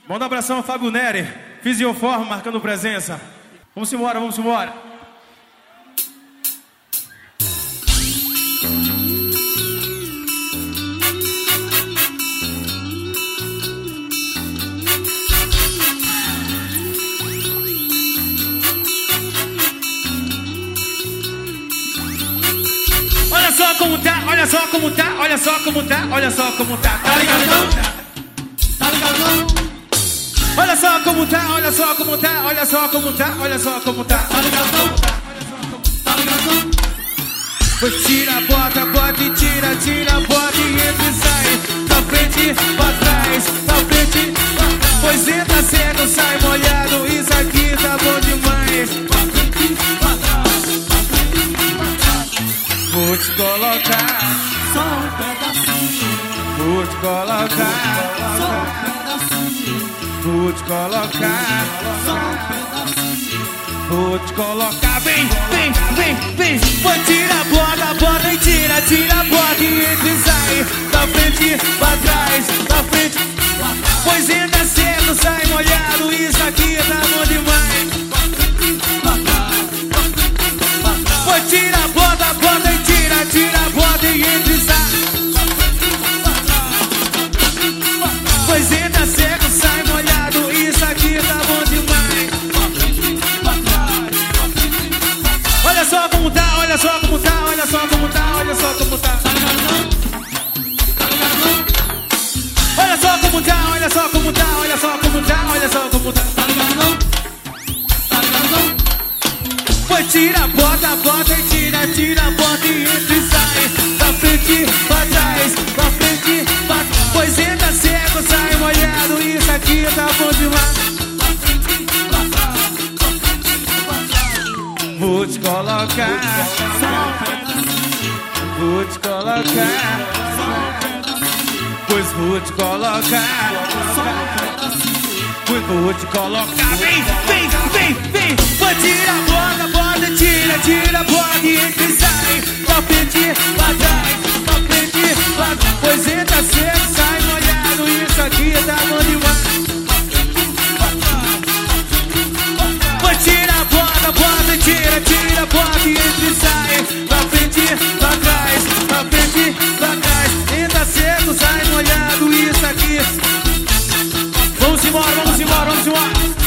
Manda um abração ao Fábio Neri, Fisioforma, marcando presença. Vamos embora, vamos embora. Olha só como tá, olha só como tá, olha só como tá, olha só como tá. Tá ligadão? Tá ligadão? Olha só como tá, olha só como tá, olha só como tá, olha só como tá. Tá ligadão? Tá ligadão? Pois tira, bota e tira, tira, bota e entra e sai. Pra frente, pra trás, pra frente, pra trás. Pois entra seco, sai molhado, isso aqui tá bom demais. Pra frente, pra trás, pra frente, pra trás. Vou te colocar só um pedacinho. Vou te colocar Só um pedacinho. Vou te colocar Só um pedacinho. Vou te colocar, vem, vem, vem, vem. Pô, tira a bota e tira, tira a bota e entra e sai. Pra frente, pra trás, pra frente, pra trás. Pois entra cedo, sai molhado, isso aqui tá bom demais. Pra trás, pra frente, pra trás. Pô, tira a bota e tira, tira a bota e entra e sai. Pois entra seco, sai molhado, isso aqui tá bom demais. Olha só como tá, olha só como tá, olha só como tá, olha só como tá. Olha só como tá, olha só como tá, olha só como tá, olha só como tá. Pois tira a bota e tira, tira a bota e entra e sai. Pra frente, pra trás, pra frente, pra trás. Pois entra seco, sai molhado, isso aqui tá bom demais. Vou te colocar, vou te colocar, pois vou te colocar, pois vou te colocar. Vem, vem, vem, vem. Pois tira a bota, tira, tira a bota e entra e sai. Pra frente, pra trás, pra frente, pra trás. Pois entra cedo, sai molhado, isso aqui tá bom demais. Pois tira a bota, tira, tira a bota e entra e sai. Pra frente, pra trás, pra frente, pra trás. Entra cedo, sai molhado, isso aqui. Vamos embora, vamos embora, vamos embora.